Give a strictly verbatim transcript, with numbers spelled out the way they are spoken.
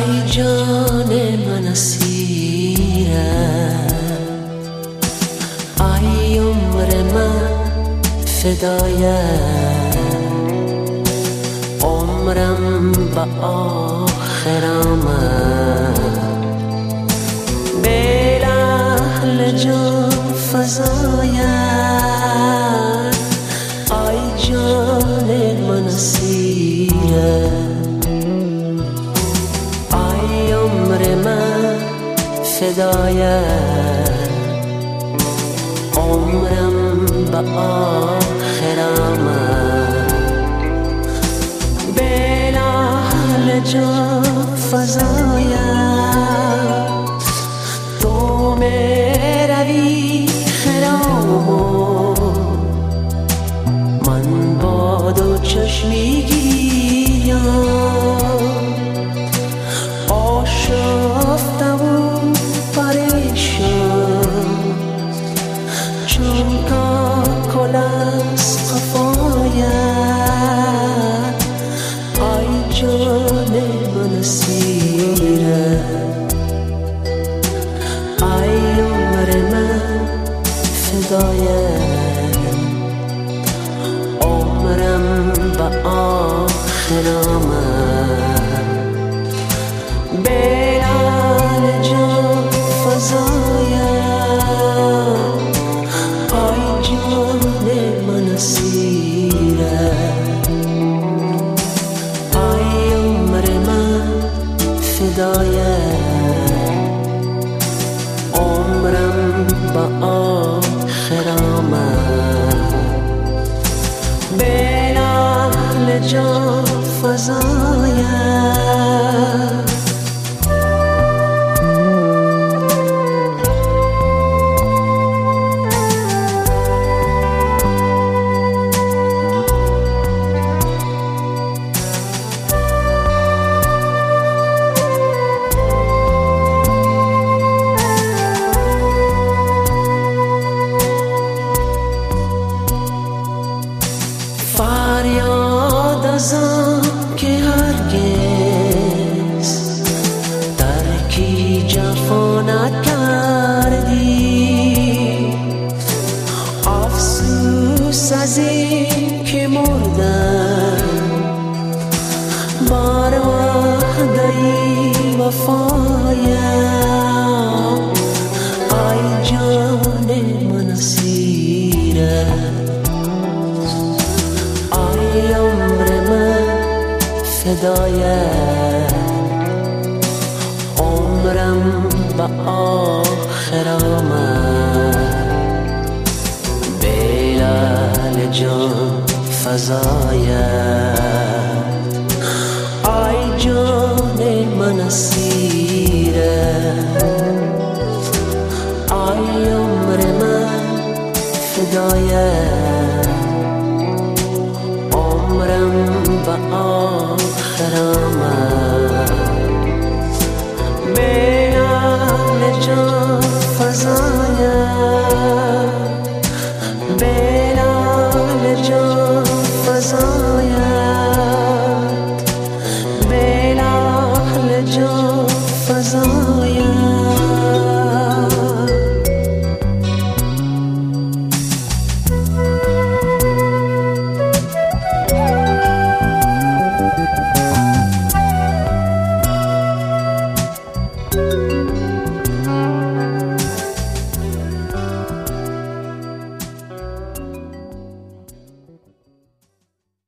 ای جان من اسیرت، ای عمر من فدایت، عمرم به آخر آمد، بین اهل جان فزایت، ای جان من اسیرت، ای عمر من فدایت، عمرم به آخر آمد، بین اهل جان فزایت، تو میروی خرام، من با دو چشمی گیرم، آشفته و پریشان، چون کاکل از قفایت، ای جان من اسیرت، ای عمر من فدایت، عمرم به آخر آمد، بین اهل جان فزایت، ای جان من اسیرت، ای عمر من فدایت، عمرم به آخر آمد، بین اهل جان فزایت. فریاد ازم که هرگز ترکی جفا نکردی، افسوس از این که مردم بر وعده وفایم، ای جان من اسیرت، ای عمر من فدایت، عمرم به آخر آمد، بین اهل جان فزایت، ای جان من اسیرت، ای عمر من فدایت.